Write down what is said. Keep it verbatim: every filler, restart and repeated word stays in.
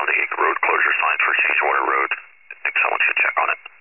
the road closure sign for Seawater Road. I think someone should check on it.